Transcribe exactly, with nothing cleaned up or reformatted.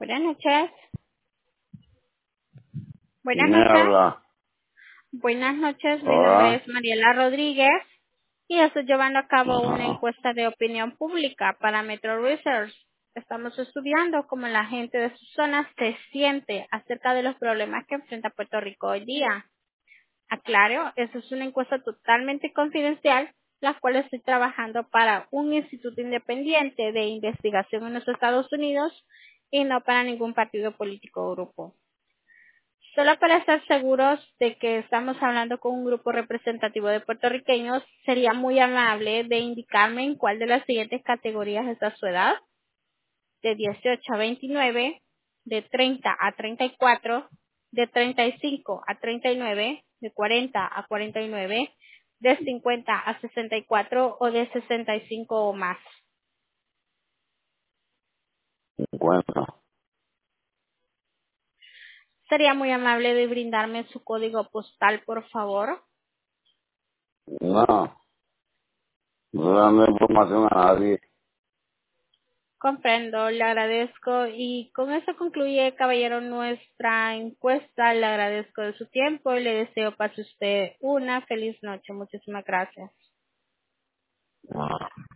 Buenas noches. Buenas ¿Quién me noches. habla? Buenas noches. Mi nombre Hola. es Mariela Rodríguez y estoy llevando a cabo una Ajá. encuesta de opinión pública para Metro Research. Estamos estudiando cómo la gente de su zona se siente acerca de los problemas que enfrenta Puerto Rico hoy día. Aclaro, eso es una encuesta totalmente confidencial, la cual estoy trabajando para un instituto independiente de investigación en los Estados Unidos y no para ningún partido político o grupo. Solo para estar seguros de que estamos hablando con un grupo representativo de puertorriqueños, sería muy amable de indicarme en cuál de las siguientes categorías está su edad: de dieciocho a veintinueve, de treinta a treinta y cuatro, de treinta y cinco a treinta y nueve, de cuarenta a cuarenta y nueve, de cincuenta a sesenta y cuatro o de sesenta y cinco o más. cincuenta. Sería muy amable de brindarme su código postal, por favor. No, no dando información a nadie. Comprendo, le agradezco y con eso concluye, caballero, nuestra encuesta. Le agradezco de su tiempo y le deseo pase usted una feliz noche. Muchísimas gracias. Ah.